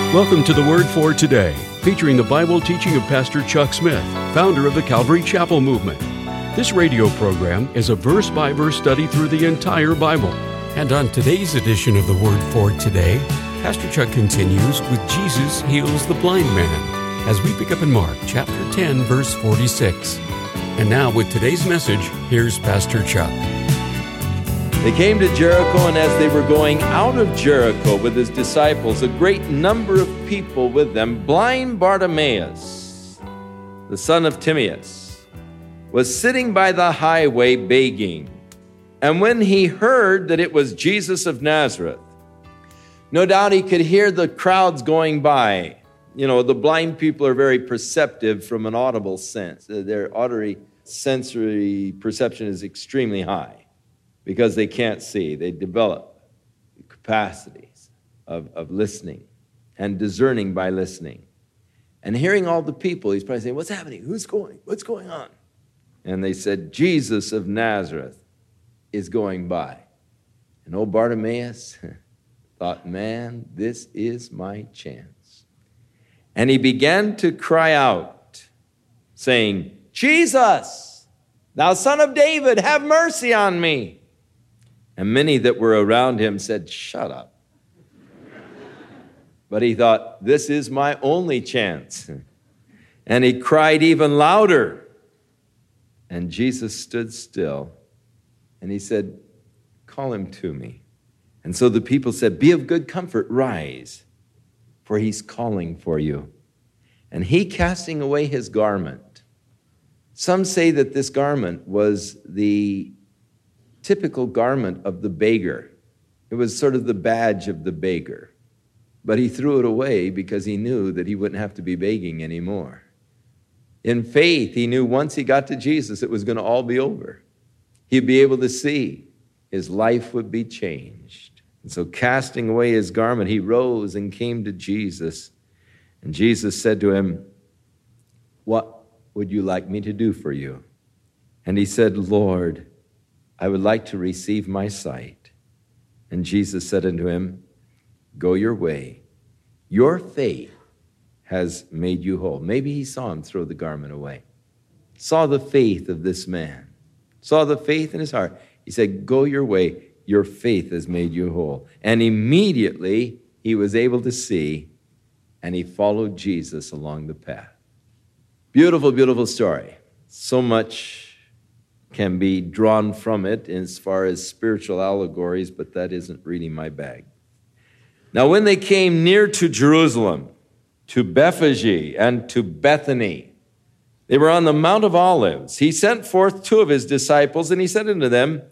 Welcome to the Word for Today, featuring the Bible teaching of Pastor Chuck Smith, founder of the Calvary Chapel Movement. This radio program is a verse-by-verse study through the entire Bible. And on today's edition of the Word for Today, Pastor Chuck continues with Jesus Heals the Blind Man, as we pick up in Mark chapter 10, verse 46. And now with today's message, here's Pastor Chuck. They came to Jericho, and as they were going out of Jericho with his disciples, a great number of people with them, blind Bartimaeus, the son of Timaeus, was sitting by the highway begging. And when he heard that it was Jesus of Nazareth, no doubt he could hear the crowds going by. You know, the blind people are very perceptive from an audible sense. Their auditory sensory perception is extremely high. Because they can't see, they develop capacities of listening and discerning by listening. And hearing all the people, he's probably saying, what's happening? What's going on? And they said, Jesus of Nazareth is going by. And old Bartimaeus thought, man, this is my chance. And he began to cry out, saying, Jesus, thou son of David, have mercy on me. And many that were around him said, shut up. But he thought, this is my only chance. And he cried even louder. And Jesus stood still. And he said, call him to me. And so the people said, be of good comfort, rise, for he's calling for you. And he, casting away his garment. Some say that this garment was the typical garment of the beggar. It was sort of the badge of the beggar. But he threw it away because he knew that he wouldn't have to be begging anymore. In faith, he knew once he got to Jesus, it was going to all be over. He'd be able to see. His life would be changed. And so casting away his garment, he rose and came to Jesus. And Jesus said to him, what would you like me to do for you? And he said, Lord, I would like to receive my sight. And Jesus said unto him, go your way. Your faith has made you whole. Maybe he saw him throw the garment away. Saw the faith of this man. Saw the faith in his heart. He said, go your way. Your faith has made you whole. And immediately he was able to see, and he followed Jesus along the path. Beautiful, beautiful story. So much can be drawn from it as far as spiritual allegories, but that isn't really my bag. Now, when they came near to Jerusalem, to Bethphage and to Bethany, they were on the Mount of Olives. He sent forth two of his disciples, and he said unto them,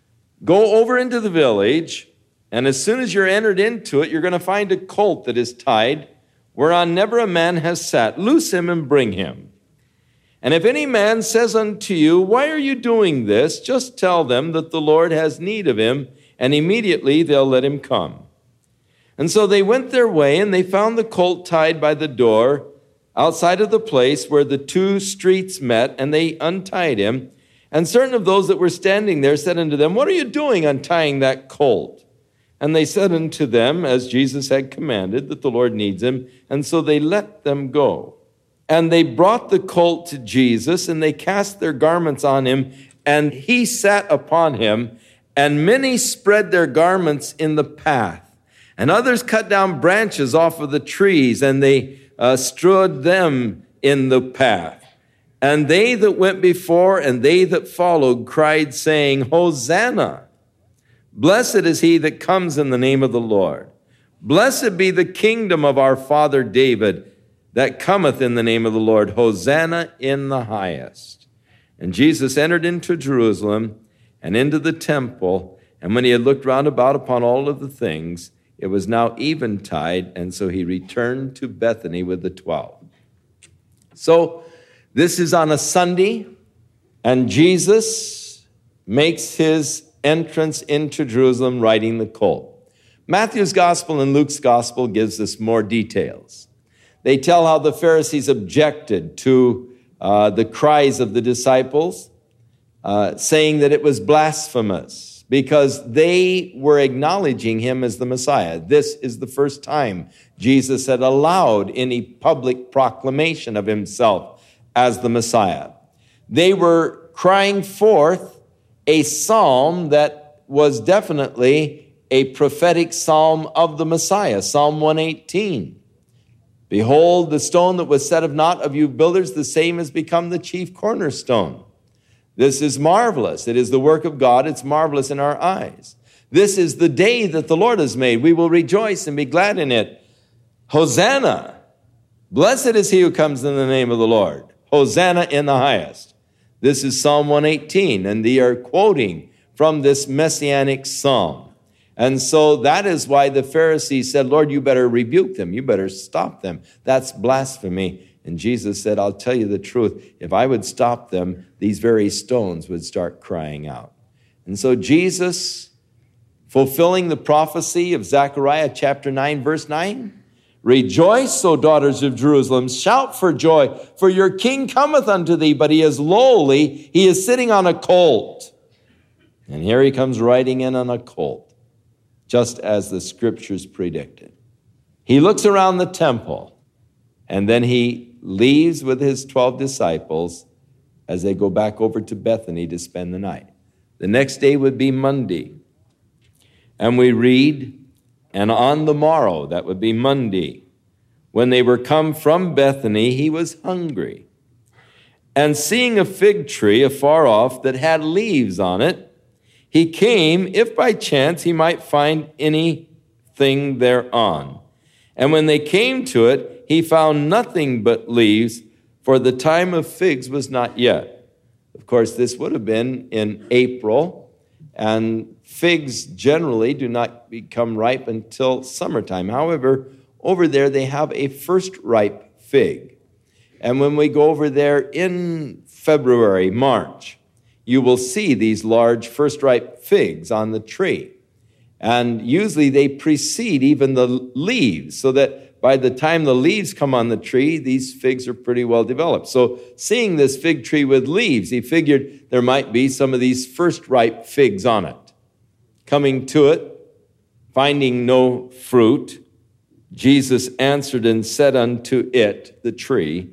go over into the village, and as soon as you're entered into it, you're going to find a colt that is tied, whereon never a man has sat. Loose him and bring him. And if any man says unto you, why are you doing this? Just tell them that the Lord has need of him, and immediately they'll let him come. And so they went their way, and they found the colt tied by the door outside of the place where the two streets met, and they untied him. And certain of those that were standing there said unto them, what are you doing untying that colt? And they said unto them, as Jesus had commanded, that the Lord needs him. And so they let them go. And they brought the colt to Jesus, and they cast their garments on him, and he sat upon him. And many spread their garments in the path. And others cut down branches off of the trees, and they strewed them in the path. And they that went before and they that followed cried, saying, Hosanna! Blessed is he that comes in the name of the Lord. Blessed be the kingdom of our father David, that cometh in the name of the Lord. Hosanna in the highest. And Jesus entered into Jerusalem and into the temple. And when he had looked round about upon all of the things, it was now eventide. And so he returned to Bethany with the 12. So this is on a Sunday, and Jesus makes his entrance into Jerusalem riding the colt. Matthew's gospel and Luke's gospel gives us more details. They tell how the Pharisees objected to the cries of the disciples, saying that it was blasphemous. because they were acknowledging him as the Messiah. This is the first time Jesus had allowed any public proclamation of himself as the Messiah. They were crying forth a psalm that was definitely a prophetic psalm of the Messiah, Psalm 118. Behold, the stone that was set of naught of you builders, the same has become the chief cornerstone. This is marvelous. It is the work of God. It's marvelous in our eyes. This is the day that the Lord has made. We will rejoice and be glad in it. Hosanna. Blessed is he who comes in the name of the Lord. Hosanna in the highest. This is Psalm 118, and they are quoting from this messianic psalm. And so that is why the Pharisees said, Lord, you better rebuke them. You better stop them. That's blasphemy. And Jesus said, I'll tell you the truth. If I would stop them, these very stones would start crying out. And so Jesus, fulfilling the prophecy of Zechariah chapter 9, verse 9, rejoice, O daughters of Jerusalem, shout for joy, for your king cometh unto thee, but he is lowly, he is sitting on a colt. And here he comes riding in on a colt, just as the scriptures predicted. He looks around the temple, and then he leaves with his 12 disciples as they go back over to Bethany to spend the night. The next day would be Monday. And we read, and on the morrow, that would be Monday, when they were come from Bethany, he was hungry. And seeing a fig tree afar off that had leaves on it, he came, if by chance he might find anything thereon. And when they came to it, he found nothing but leaves, for the time of figs was not yet. Of course, this would have been in April, and figs generally do not become ripe until summertime. However, over there they have a first ripe fig. And when we go over there in February, March, you will see these large first ripe figs on the tree. And usually they precede even the leaves, so that by the time the leaves come on the tree, these figs are pretty well developed. So seeing this fig tree with leaves, he figured there might be some of these first ripe figs on it. Coming to it, finding no fruit, Jesus answered and said unto it, the tree,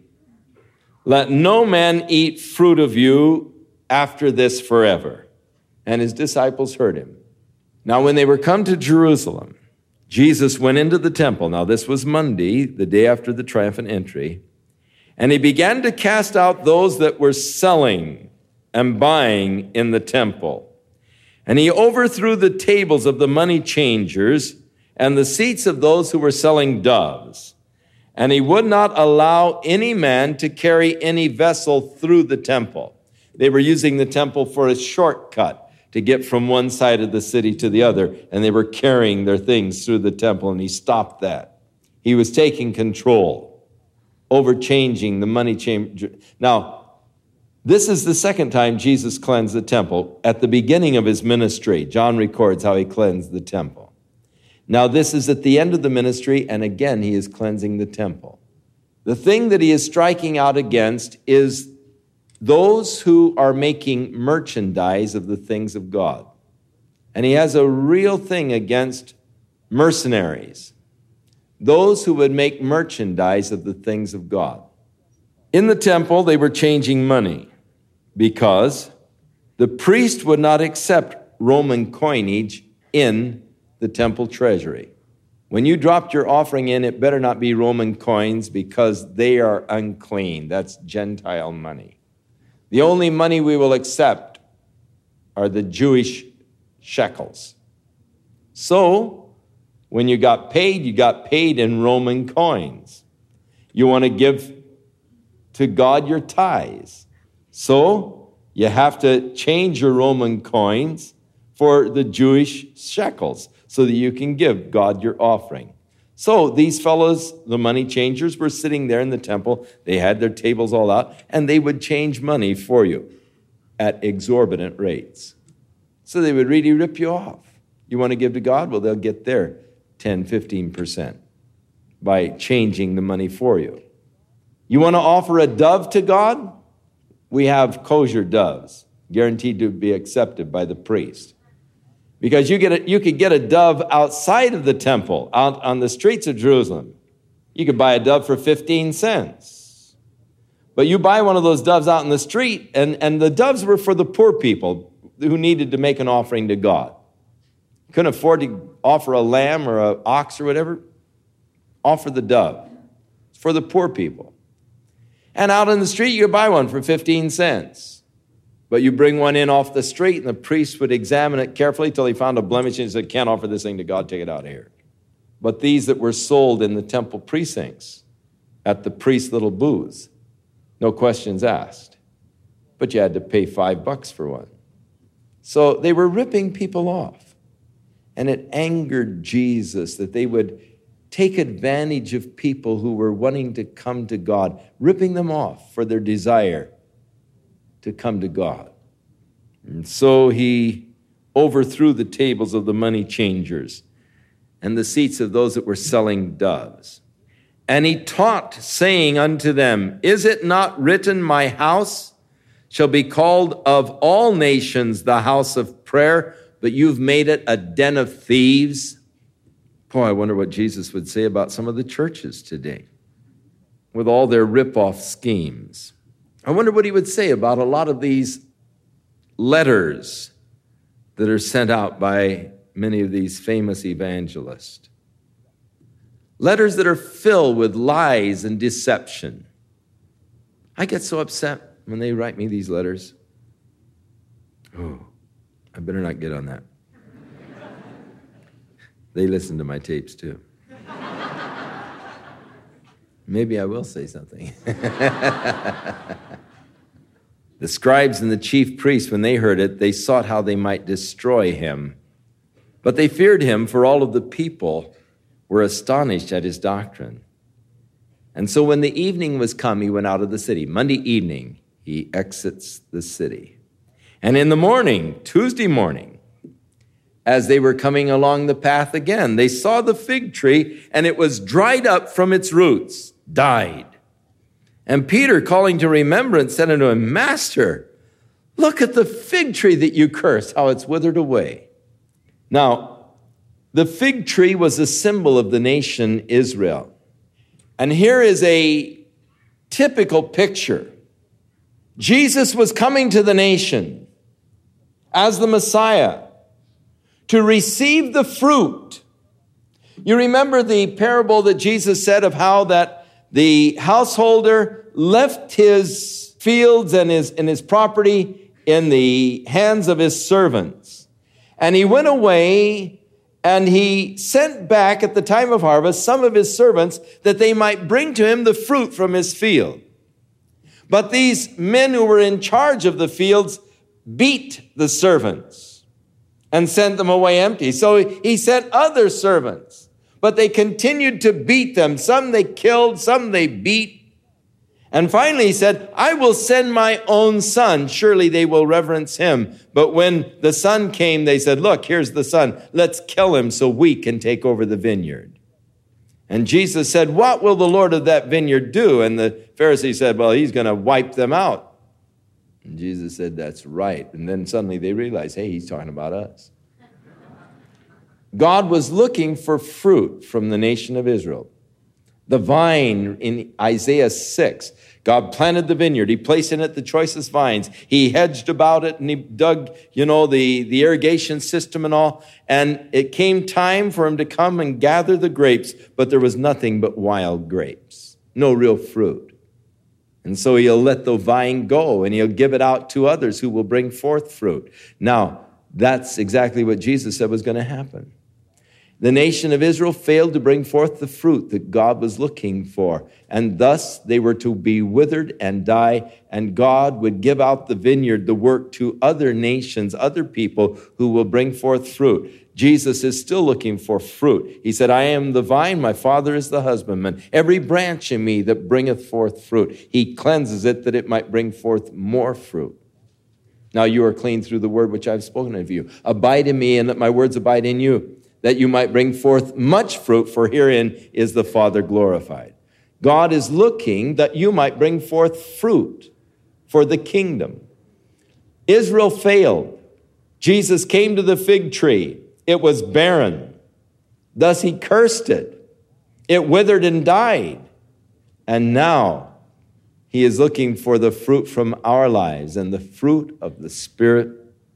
let no man eat fruit of you after this forever. And his disciples heard him. Now when they were come to Jerusalem, Jesus went into the temple. Now this was Monday, the day after the triumphant entry. And he began to cast out those that were selling and buying in the temple. And he overthrew the tables of the money changers and the seats of those who were selling doves. And he would not allow any man to carry any vessel through the temple. They were using the temple for a shortcut to get from one side of the city to the other, and they were carrying their things through the temple, and he stopped that. He was taking control, overchanging the money changer. Now, this is the second time Jesus cleansed the temple. At the beginning of his ministry, John records how he cleansed the temple. Now, this is at the end of the ministry, and again, he is cleansing the temple. The thing that he is striking out against is those who are making merchandise of the things of God. And he has a real thing against mercenaries, those who would make merchandise of the things of God. In the temple, they were changing money because the priest would not accept Roman coinage in the temple treasury. When you dropped your offering in, it better not be Roman coins because they are unclean. That's Gentile money. The only money we will accept are the Jewish shekels. So, when you got paid in Roman coins. You want to give to God your tithes. So, you have to change your Roman coins for the Jewish shekels so that you can give God your offering. So these fellows, the money changers, were sitting there in the temple. They had their tables all out, and they would change money for you at exorbitant rates. So they would really rip you off. You want to give to God? Well, they'll get their 10, 15% by changing the money for you. You want to offer a dove to God? We have kosher doves, guaranteed to be accepted by the priest. Because you could get a dove outside of the temple, out on the streets of Jerusalem. You could buy a dove for 15 cents. But you buy one of those doves out in the street, and the doves were for the poor people who needed to make an offering to God. Couldn't afford to offer a lamb or an ox or whatever. Offer the dove. It's for the poor people. And out in the street, you could buy one for 15 cents. But you bring one in off the street, and the priest would examine it carefully till he found a blemish, and he said, can't offer this thing to God, take it out of here. But these that were sold in the temple precincts, at the priest's little booths, no questions asked. But you had to pay $5 for one. So they were ripping people off. And it angered Jesus that they would take advantage of people who were wanting to come to God, ripping them off for their desire to come to God. And so he overthrew the tables of the money changers and the seats of those that were selling doves. And he taught, saying unto them, is it not written, my house shall be called of all nations the house of prayer, but you've made it a den of thieves? Boy, I wonder what Jesus would say about some of the churches today with all their rip-off schemes. I wonder what he would say about a lot of these letters that are sent out by many of these famous evangelists. Letters that are filled with lies and deception. I get so upset when they write me these letters. Oh, I better not get on that. They listen to my tapes too. Maybe I will say something. The scribes and the chief priests, when they heard it, they sought how they might destroy him. But they feared him, for all of the people were astonished at his doctrine. And so when the evening was come, he went out of the city. Monday evening, he exits the city. And in the morning, Tuesday morning, as they were coming along the path again, they saw the fig tree, and it was dried up from its roots, died. And Peter, calling to remembrance, said unto him, Master, look at the fig tree that you cursed, how it's withered away. Now, the fig tree was a symbol of the nation Israel. And here is a typical picture. Jesus was coming to the nation as the Messiah to receive the fruit. You remember the parable that Jesus said of how that the householder left his fields and his property in the hands of his servants. And he went away and he sent back at the time of harvest some of his servants that they might bring to him the fruit from his field. But these men who were in charge of the fields beat the servants and sent them away empty. So he sent other servants, but they continued to beat them. Some they killed, some they beat. And finally he said, I will send my own son. Surely they will reverence him. But when the son came, they said, look, here's the son. Let's kill him so we can take over the vineyard. And Jesus said, what will the Lord of that vineyard do? And the Pharisee said, well, he's going to wipe them out. And Jesus said, that's right. And then suddenly they realized, hey, he's talking about us. God was looking for fruit from the nation of Israel. The vine in Isaiah 6, God planted the vineyard. He placed in it the choicest vines. He hedged about it and he dug, the irrigation system and all. And it came time for him to come and gather the grapes, but there was nothing but wild grapes. No real fruit. And so he'll let the vine go and he'll give it out to others who will bring forth fruit. Now, that's exactly what Jesus said was going to happen. The nation of Israel failed to bring forth the fruit that God was looking for. And thus they were to be withered and die. And God would give out the vineyard, the work to other nations, other people who will bring forth fruit. Jesus is still looking for fruit. He said, I am the vine, my Father is the husbandman. Every branch in me that bringeth forth fruit, he cleanses it that it might bring forth more fruit. Now you are clean through the word which I've spoken of you. Abide in me and let my words abide in you, that you might bring forth much fruit, for herein is the Father glorified. God is looking that you might bring forth fruit for the kingdom. Israel failed. Jesus came to the fig tree. It was barren. Thus he cursed it. It withered and died. And now he is looking for the fruit from our lives. And the fruit of the Spirit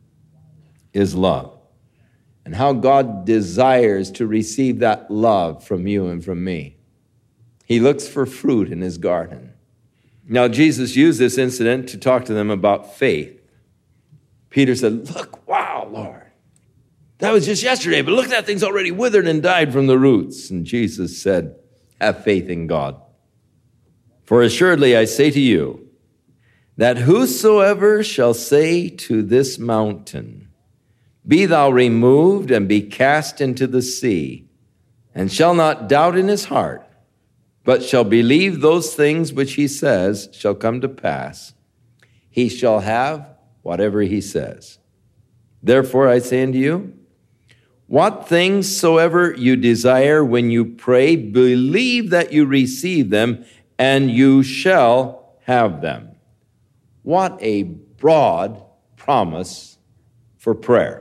is love. And how God desires to receive that love from you and from me. He looks for fruit in his garden. Now, Jesus used this incident to talk to them about faith. Peter said, look, wow, Lord. That was just yesterday, but look, that thing's already withered and died from the roots. And Jesus said, have faith in God. For assuredly I say to you, that whosoever shall say to this mountain, be thou removed and be cast into the sea, and shall not doubt in his heart, but shall believe those things which he says shall come to pass, he shall have whatever he says. Therefore I say unto you, what things soever you desire when you pray, believe that you receive them, and you shall have them. What a broad promise for prayer.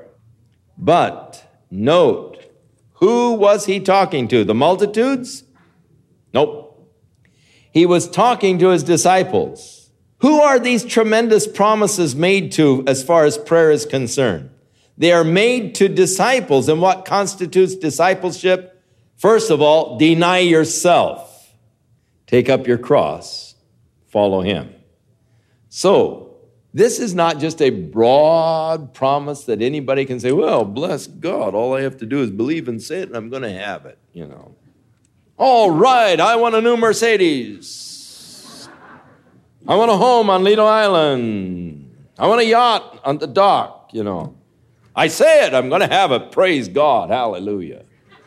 But note, who was he talking to? The multitudes? Nope. He was talking to his disciples. Who are these tremendous promises made to as far as prayer is concerned? They are made to disciples. And what constitutes discipleship? First of all, deny yourself. Take up your cross. Follow him. So, this is not just a broad promise that anybody can say, well, bless God, all I have to do is believe and say it, and I'm going to have it, All right, I want a new Mercedes. I want a home on Lido Island. I want a yacht on the dock, I say it, I'm going to have it. Praise God, hallelujah.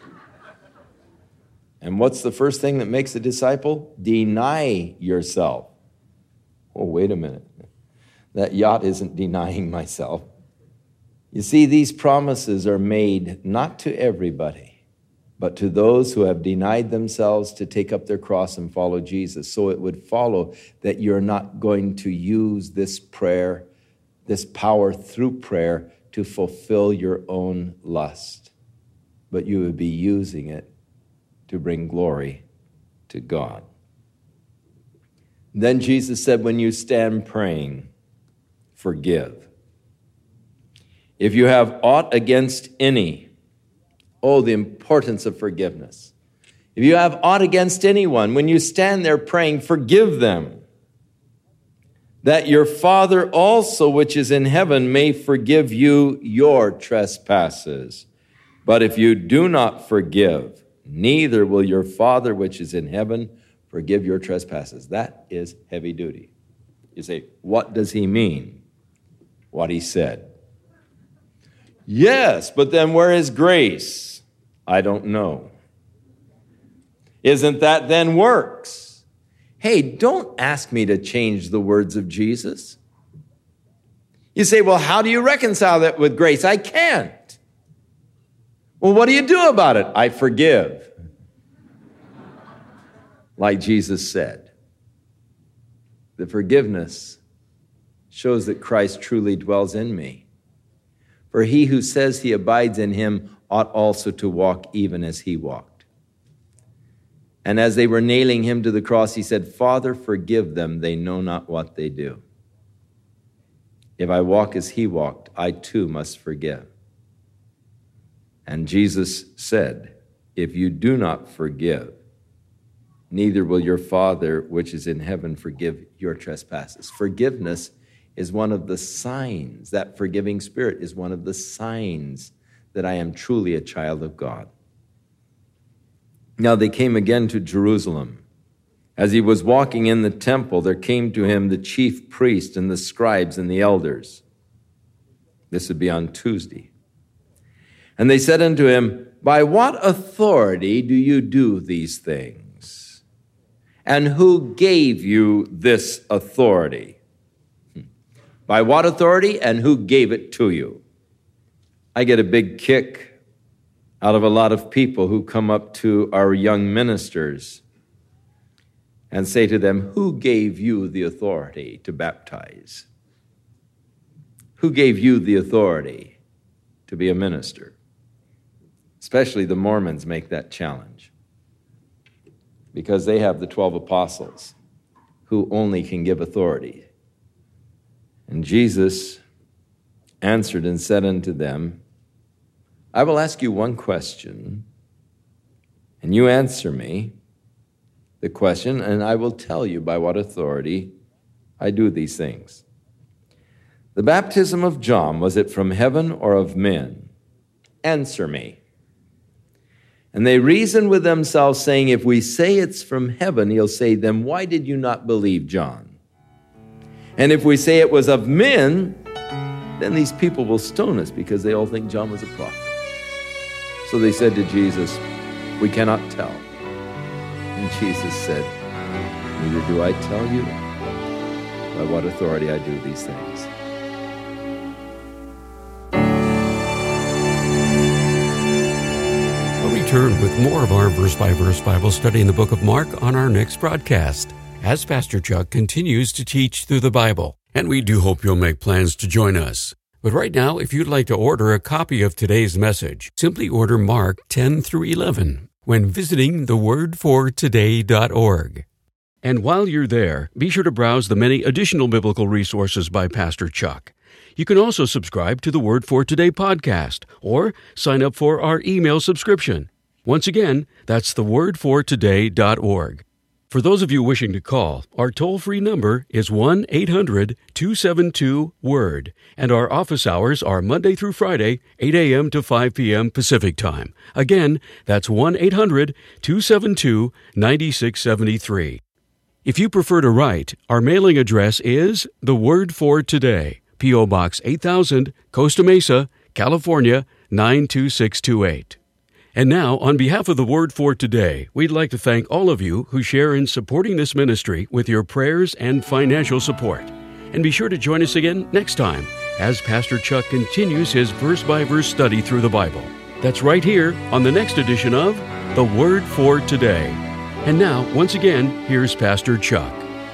And what's the first thing that makes a disciple? Deny yourself. Oh, wait a minute. That yacht isn't denying myself. You see, these promises are made not to everybody, but to those who have denied themselves to take up their cross and follow Jesus. So it would follow that you're not going to use this prayer, this power through prayer, to fulfill your own lust, but you would be using it to bring glory to God. Then Jesus said, when you stand praying, forgive. If you have aught against any, the importance of forgiveness. If you have aught against anyone, when you stand there praying, forgive them, that your Father also which is in heaven may forgive you your trespasses. But if you do not forgive, neither will your Father which is in heaven forgive your trespasses. That is heavy duty. You say, what does he mean? What he said. Yes, but then where is grace? I don't know. Isn't that then works? Hey, don't ask me to change the words of Jesus. You say, well, how do you reconcile that with grace? I can't. Well, what do you do about it? I forgive. Like Jesus said. The forgiveness shows that Christ truly dwells in me. For he who says he abides in him ought also to walk even as he walked. And as they were nailing him to the cross, he said, Father, forgive them, they know not what they do. If I walk as he walked, I too must forgive. And Jesus said, if you do not forgive, neither will your Father which is in heaven forgive your trespasses. Forgiveness is one of the signs, that forgiving spirit is one of the signs that I am truly a child of God. Now they came again to Jerusalem. As he was walking in the temple, there came to him the chief priest and the scribes and the elders. This would be on Tuesday. And they said unto him, by what authority do you do these things? And who gave you this authority? By what authority and who gave it to you? I get a big kick out of a lot of people who come up to our young ministers and say to them, who gave you the authority to baptize? Who gave you the authority to be a minister. Especially the Mormons make that challenge because they have the 12 apostles who only can give authority. And Jesus answered and said unto them, I will ask you one question, and you answer me the question, and I will tell you by what authority I do these things. The baptism of John, was it from heaven or of men? Answer me. And they reasoned with themselves, saying, if we say it's from heaven, he'll say, then why did you not believe John? And if we say it was of men, then these people will stone us because they all think John was a prophet. So they said to Jesus, we cannot tell. And Jesus said, neither do I tell you by what authority I do these things. Return with more of our verse-by-verse Bible study in the book of Mark on our next broadcast, as Pastor Chuck continues to teach through the Bible. And we do hope you'll make plans to join us. But right now, if you'd like to order a copy of today's message, simply order Mark 10 through 11 when visiting thewordfortoday.org. And while you're there, be sure to browse the many additional biblical resources by Pastor Chuck. You can also subscribe to the Word for Today podcast or sign up for our email subscription. Once again, that's thewordfortoday.org. For those of you wishing to call, our toll-free number is 1-800-272-WORD, and our office hours are Monday through Friday, 8 a.m. to 5 p.m. Pacific Time. Again, that's 1-800-272-9673. If you prefer to write, our mailing address is The Word for Today, P.O. Box 8000, Costa Mesa, California, 92628. And now, on behalf of the Word for Today, we'd like to thank all of you who share in supporting this ministry with your prayers and financial support. And be sure to join us again next time as Pastor Chuck continues his verse-by-verse study through the Bible. That's right here on the next edition of The Word for Today. And now, once again, here's Pastor Chuck.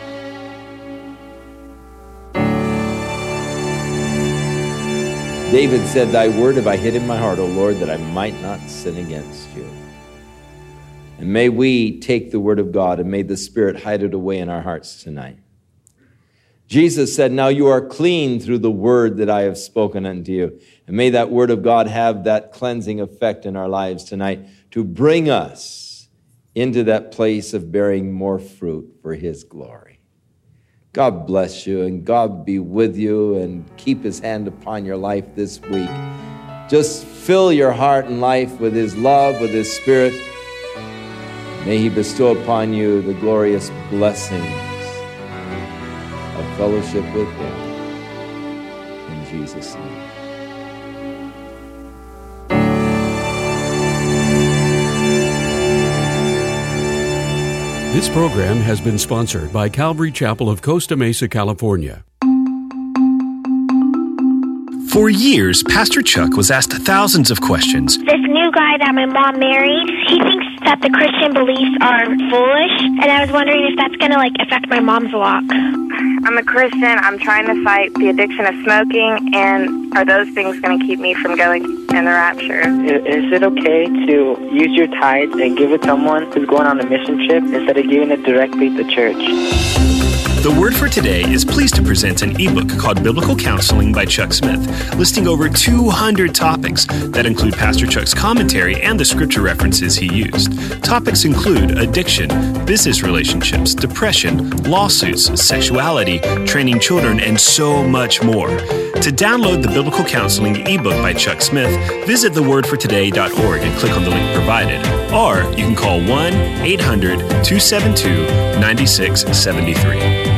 David said, thy word have I hid in my heart, O Lord, that I might not sin against you. And may we take the word of God and may the Spirit hide it away in our hearts tonight. Jesus said, now you are clean through the word that I have spoken unto you. And may that word of God have that cleansing effect in our lives tonight to bring us into that place of bearing more fruit for his glory. God bless you, and God be with you, and keep his hand upon your life this week. Just fill your heart and life with his love, with his Spirit. May he bestow upon you the glorious blessings of fellowship with him. In Jesus' name. This program has been sponsored by Calvary Chapel of Costa Mesa, California. For years, Pastor Chuck was asked thousands of questions. This new guy that my mom married, he thinks that the Christian beliefs are foolish, and I was wondering if that's going to affect my mom's walk. I'm a Christian. I'm trying to fight the addiction of smoking, and are those things going to keep me from going in the rapture? Is it okay to use your tithe and give it to someone who's going on a mission trip instead of giving it directly to church? The Word for Today is pleased to present an ebook called Biblical Counseling by Chuck Smith, listing over 200 topics that include Pastor Chuck's commentary and the scripture references he used. Topics include addiction, business relationships, depression, lawsuits, sexuality, training children, and so much more. To download the Biblical Counseling ebook by Chuck Smith, visit thewordfortoday.org and click on the link provided. Or you can call 1-800-272-9673.